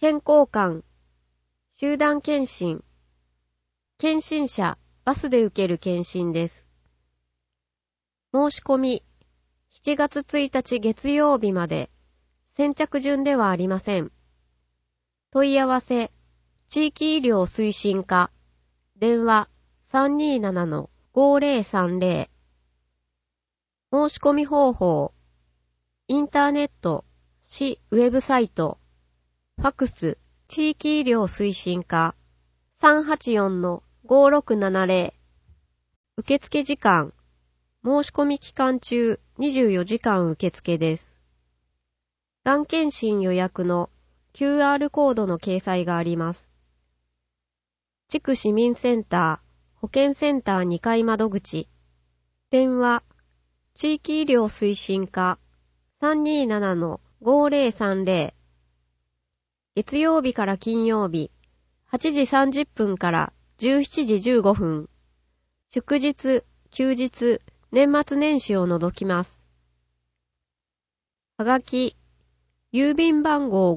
健康観、集団検診、検診者、バスで受ける検診です。申し込み、7月1日月曜日まで、先着順ではありません。問い合わせ、地域医療推進課、電話 327-5030。申し込み方法、インターネット、市ウェブサイト、ファクス、地域医療推進課、384-5670。受付時間、申し込み期間中24時間受付です。がん検診予約の QR コードの掲載があります。地区市民センター、保健センター2階窓口、電話、地域医療推進課 327-5030。月曜日から金曜日、8時30分から17時15分。祝日、休日、年末年始を除きます。はがき、郵便番号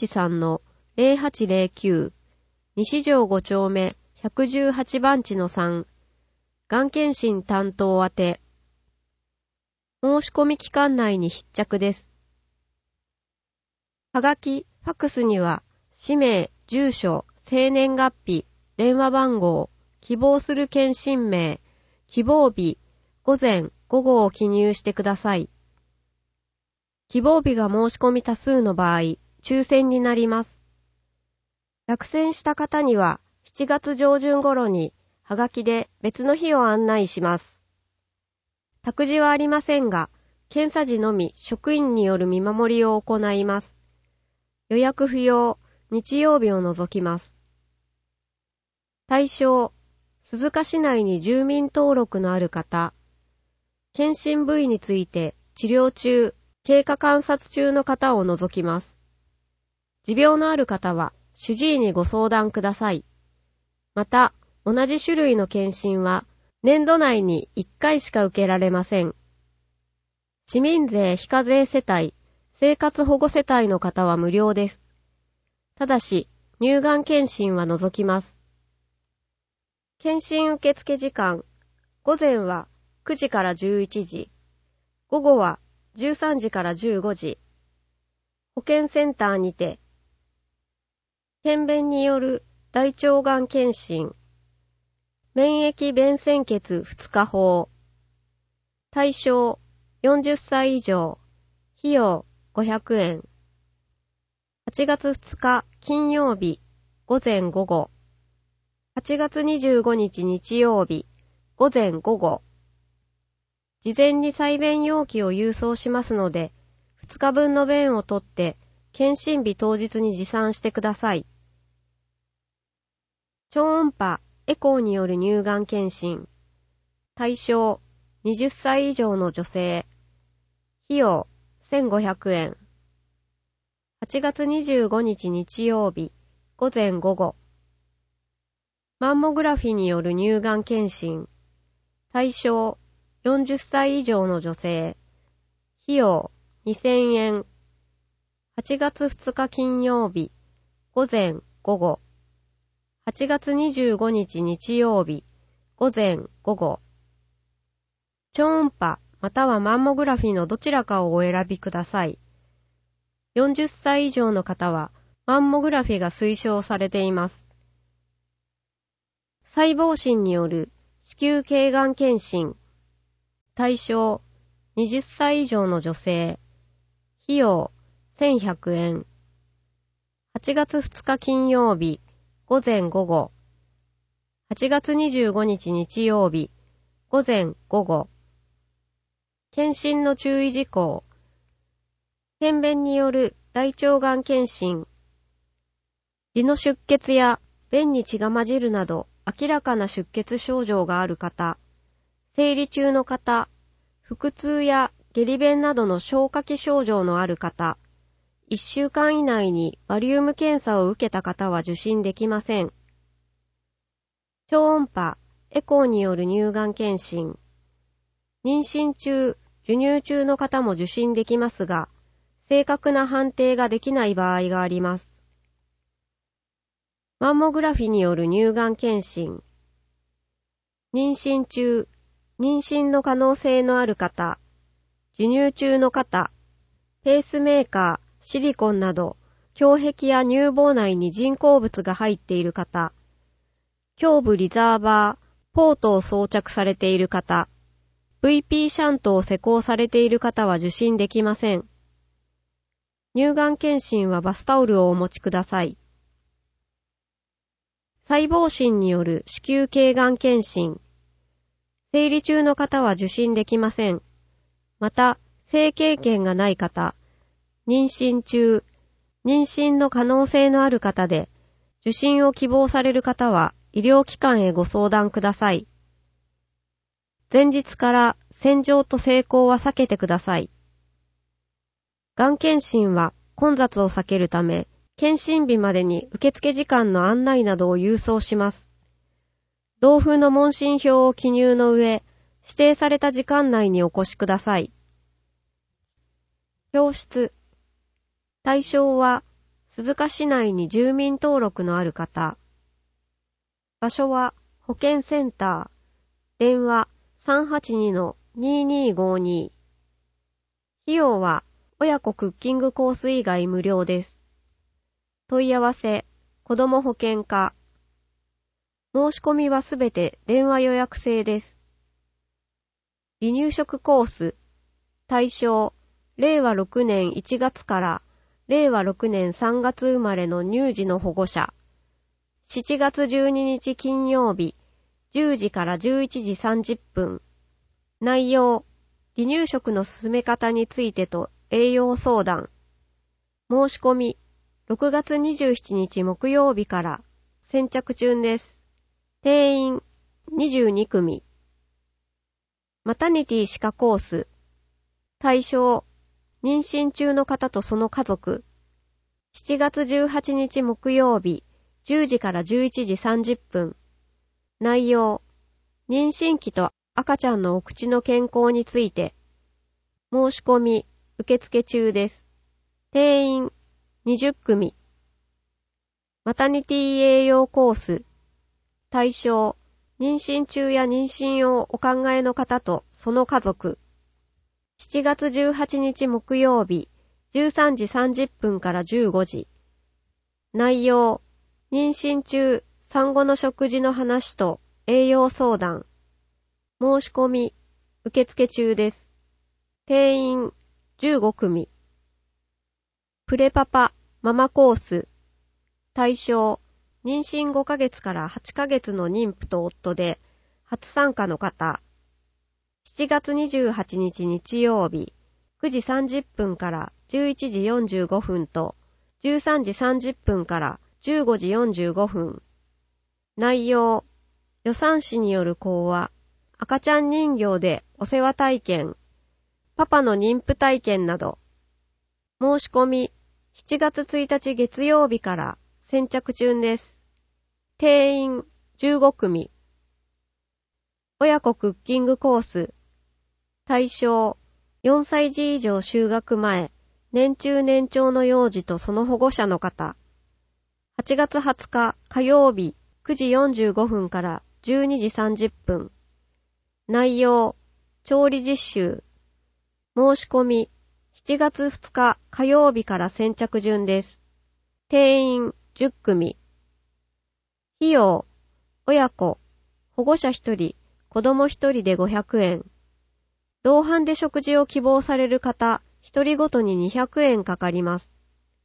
513-0809、西条5丁目118番地の3、がん検診担当宛て。申し込み期間内に必着です。はがき、ファクスには、氏名、住所、生年月日、電話番号、希望する検診名、希望日、午前、午後を記入してください。希望日が申し込み多数の場合、抽選になります。落選した方には、7月上旬頃に、はがきで別の日を案内します。託児はありませんが、検査時のみ職員による見守りを行います。予約不要、日曜日を除きます。対象、鈴鹿市内に住民登録のある方、検診部位について治療中、経過観察中の方を除きます。持病のある方は主治医にご相談ください。また、同じ種類の検診は年度内に1回しか受けられません。市民税非課税世帯、生活保護世帯の方は無料です。ただし、乳がん検診は除きます。検診受付時間、午前は9時から11時、午後は13時から15時。保健センターにて、検便による大腸がん検診、免疫弁潜血2日法、対象40歳以上、費用500円。8月2日金曜日、午前午後。8月25日日曜日、午前午後。事前に採便容器を郵送しますので、2日分の便を取って、検診日当日に持参してください。超音波、エコーによる乳がん検診。対象、20歳以上の女性。費用、1500円。8月25日日曜日、午前午後。マンモグラフィによる乳がん検診。対象、40歳以上の女性。費用、2000円。8月2日金曜日、午前午後。8月25日日曜日、午前午後。超音波またはマンモグラフィのどちらかをお選びください。40歳以上の方はマンモグラフィが推奨されています。細胞診による子宮頸がん検診。対象、20歳以上の女性。費用、1100円。8月2日金曜日、午前午後。8月25日日曜日、午前午後。検診の注意事項。検便による大腸がん検診。痔の出血や便に血が混じるなど明らかな出血症状がある方。生理中の方、腹痛や下痢便などの消化器症状のある方、1週間以内にバリウム検査を受けた方は受診できません。超音波、エコーによる乳がん検診。妊娠中、授乳中の方も受診できますが、正確な判定ができない場合があります。 マンモグラフィによる乳がん検診。妊娠中、妊娠の可能性のある方、授乳中の方、ペースメーカー、シリコンなど、胸壁や乳房内に人工物が入っている方、胸部リザーバー、ポートを装着されている方、VP シャントを施工されている方は受診できません。乳がん検診はバスタオルをお持ちください。細胞診による子宮頸がん検診。生理中の方は受診できません。また、性経験がない方、妊娠中、妊娠の可能性のある方で、受診を希望される方は医療機関へご相談ください。前日から洗浄と性交は避けてください。がん検診は混雑を避けるため、検診日までに受付時間の案内などを郵送します。同封の問診票を記入の上、指定された時間内にお越しください。教室。対象は、鈴鹿市内に住民登録のある方。場所は、保健センター。電話 382-2252。費用は、親子クッキングコース以外無料です。問い合わせ、子ども保健課。申し込みはすべて電話予約制です。離乳食コース。対象、令和6年1月から令和6年3月生まれの乳児の保護者。7月12日金曜日、10時から11時30分。内容、離乳食の進め方についてと栄養相談。申し込み、6月27日木曜日から先着順です。定員22組。マタニティ歯科コース。対象、妊娠中の方とその家族。7月18日木曜日、10時から11時30分。内容、妊娠期と赤ちゃんのお口の健康について。申し込み、受付中です。定員20組。マタニティ栄養コース。対象、妊娠中や妊娠をお考えの方とその家族。7月18日木曜日、13時30分から15時。内容、妊娠中、産後の食事の話と栄養相談。申し込み、受付中です。定員15組。プレパパ、ママコース。対象、妊娠5ヶ月から8ヶ月の妊婦と夫で、初参加の方。7月28日日曜日、9時30分から11時45分と、13時30分から15時45分。内容、予産師による講話、赤ちゃん人形でお世話体験、パパの妊婦体験など。申し込み、7月1日月曜日から先着順です。定員15組。親子クッキングコース。対象、4歳児以上就学前、年中年長の幼児とその保護者の方。8月20日火曜日9時45分から12時30分。内容、調理実習。申し込み、7月2日火曜日から先着順です。定員10組。費用、親子、保護者1人、子供1人で500円。同伴で食事を希望される方、1人ごとに200円かかります。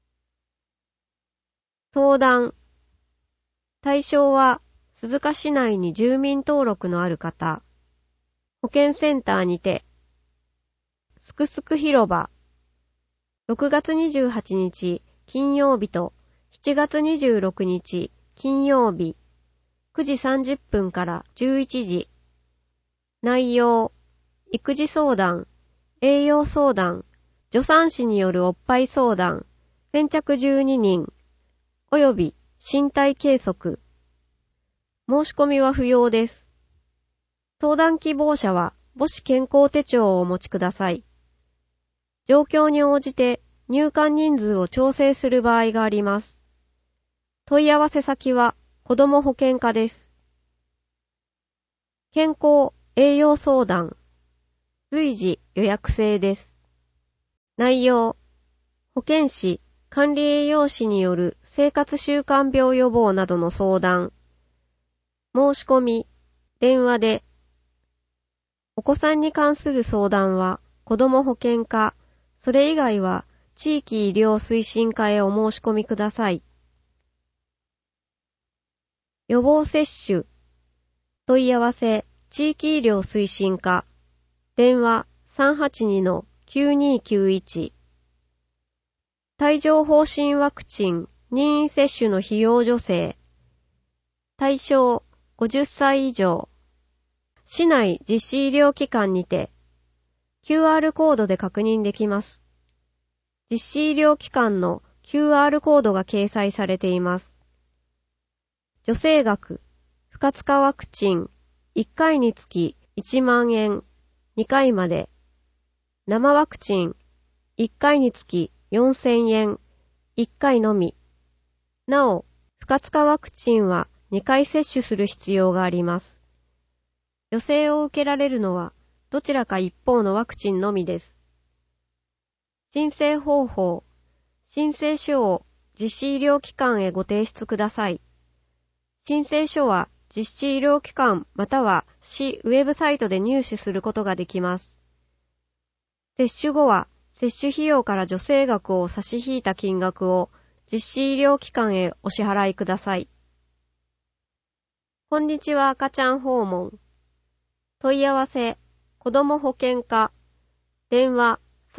相談。対象は、鈴鹿市内に住民登録のある方。保健センターにて。すくすく広場。6月28日金曜日と7月26日金曜日。9時30分から11時。内容、育児相談、栄養相談、助産師によるおっぱい相談、先着12人、および身体計測。申し込みは不要です。相談希望者は母子健康手帳をお持ちください。状況に応じて入館人数を調整する場合があります。 問い合わせ先は子ども保健課です。健康栄養相談。随時予約制です。内容、保健師、管理栄養士による生活習慣病予防などの相談。申し込み、電話で。お子さんに関する相談は子ども保健課、それ以外は地域医療推進課へお申し込みください。予防接種。問い合わせ、地域医療推進課。電話 382-9291。帯状疱疹ワクチン任意接種の費用助成。対象50歳以上。市内実施医療機関にて QR コードで確認できます。実施医療機関の QR コードが掲載されています。助成額、不活化ワクチン1回につき1万円、2回まで。生ワクチン1回につき4000円、1回のみ。なお、不活化ワクチンは2回接種する必要があります。助成を受けられるのはどちらか一方のワクチンのみです。申請方法、申請書を実施医療機関へご提出ください。申請書は実施医療機関または市ウェブサイトで入手することができます。接種後は接種費用から助成額を差し引いた金額を実施医療機関へお支払いください。こんにちは赤ちゃん訪問。問い合わせ、子ども保健課。電話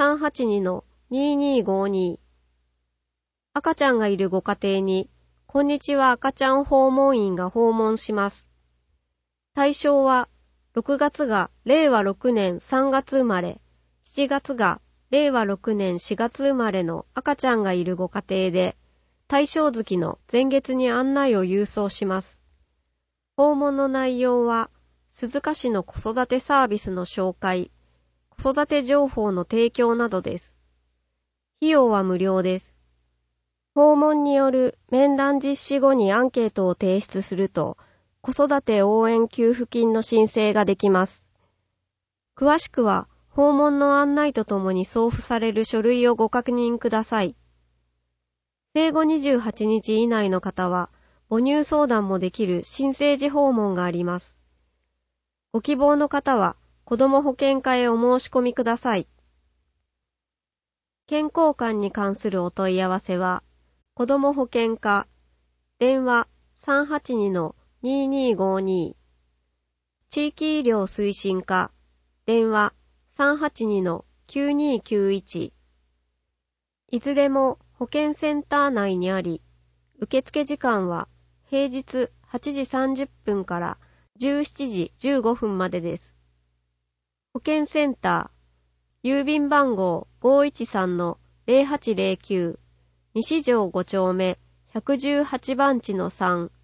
382-2252。赤ちゃんがいるご家庭に、こんにちは赤ちゃん訪問員が訪問します。対象は、6月が令和6年3月生まれ、7月が令和6年4月生まれの赤ちゃんがいるご家庭で、対象月の前月に案内を郵送します。訪問の内容は、鈴鹿市の子育てサービスの紹介、子育て情報の提供などです。費用は無料です。訪問による面談実施後にアンケートを提出すると、子育て応援給付金の申請ができます。詳しくは、訪問の案内とともに送付される書類をご確認ください。生後28日以内の方は、母乳相談もできる新生児訪問があります。ご希望の方は、子ども保健課へお申し込みください。健康観に関するお問い合わせは、子ども保健課、電話 382-2252。地域医療推進課、電話 382-9291。いずれも保健センター内にあり、受付時間は平日8時30分から17時15分までです。保健センター、郵便番号 513-0809、西条5丁目118番地の3、